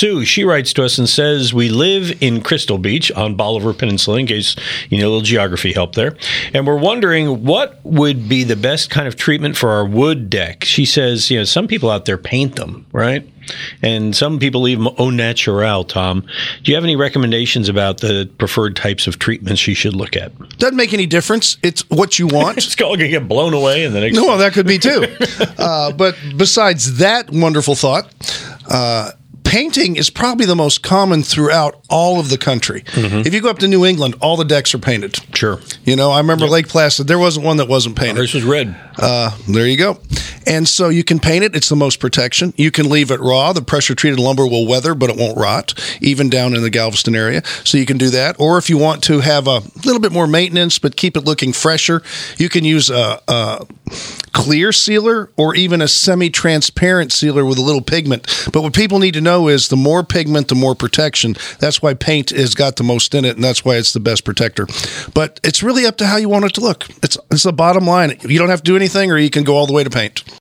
Sue, she writes to us and says, we live in Crystal Beach on Bolivar Peninsula, in case you need a little geography help there. And we're wondering what would be the best kind of treatment for our wood deck. She says, some people out there paint them, right? And some people leave them au naturel, Tom. Do you have any recommendations about the preferred types of treatments she should look at? Doesn't make any difference. It's what you want. It's all going to get blown away in the next... No, that could be too. But besides that wonderful thought, painting is probably the most common throughout all of the country. Mm-hmm. If you go up to New England, all the decks are painted. Sure. I remember Lake Placid, there wasn't one that wasn't painted. Ours was red. There you go. And so you can paint it. It's the most protection. You can leave it raw. The pressure-treated lumber will weather, but it won't rot, even down in the Galveston area. So you can do that. Or if you want to have a little bit more maintenance, but keep it looking fresher, you can use a clear sealer or even a semi-transparent sealer with a little pigment. But what people need to know is the more pigment, the more protection. That's why paint has got the most in it, and that's why it's the best protector. But it's really up to how you want it to look. It's the bottom line. You don't have to do anything, or you can go all the way to paint.